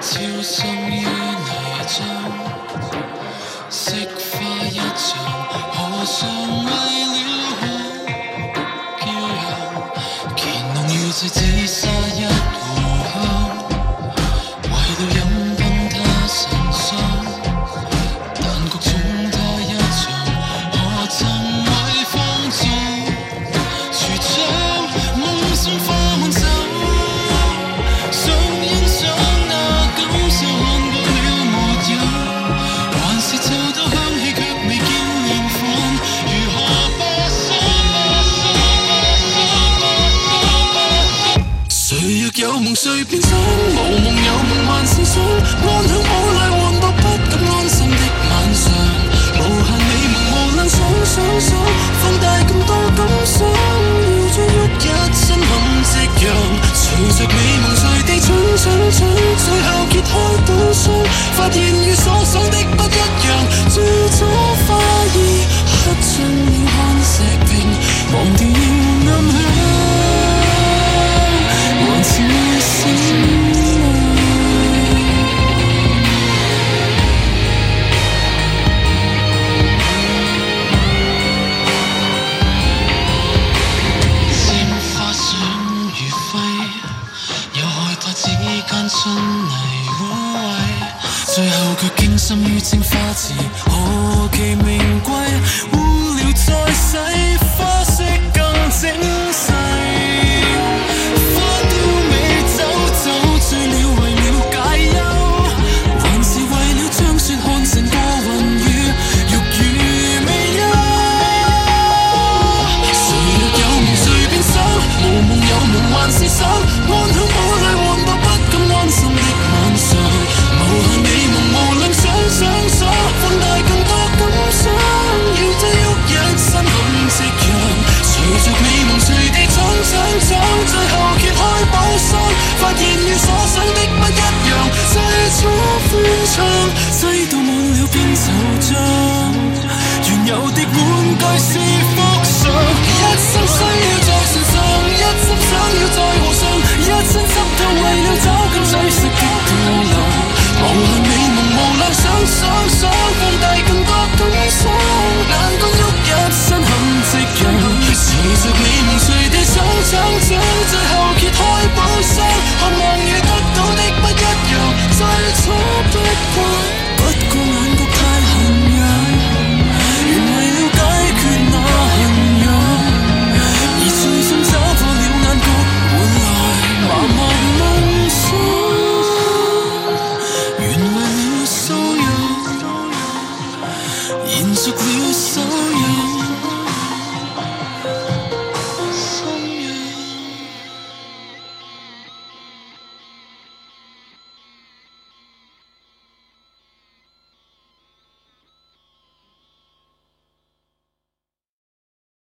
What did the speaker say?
超生於泥漿，色花一場，何嘗為了好驕陽？乾隆要在紫砂一壺香，為了飲噴他神霜，但各種他一場，何曾為放縱櫥窗，夢中花滿酒。 有夢誰變心，無夢有夢還是想安享寶麗換到不敢安心的晚上，無限美夢無能想，放大更多感想，要追憶一身很夕陽，隨着美夢隨地蠢，最後揭開本相，發現與所想的不一樣，最早花意黑盡了看石屏，忘掉要暗響。 還是醒鮮花想如飛，有害它之間春泥污穢，最後卻傾心於青花瓷，何其名貴，污了再洗，花色更精細。 醉了為了解憂，還是為了將雪看成過雲雨，欲語未休。誰若有夢誰變想，無夢有夢還是想，安享寶麗換到不敢安心的晚上，無限美夢無量想，放大更多感想，要追憶一身很夕陽，隨着美夢隨地闖，最後揭開寶箱，發現與所想的不一樣，最初歡暢，擠到滿了邊際。